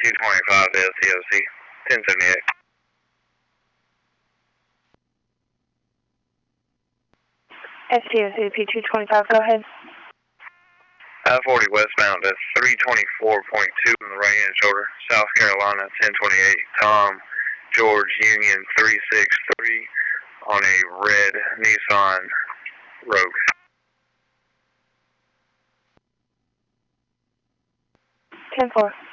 P225 to SCOC, 1078. SCOC P225, go ahead. I-40 westbound at 324.2 on the right-hand shoulder, South Carolina, 1028, Tom, George, Union 363 on a red Nissan Rogue. 10-4.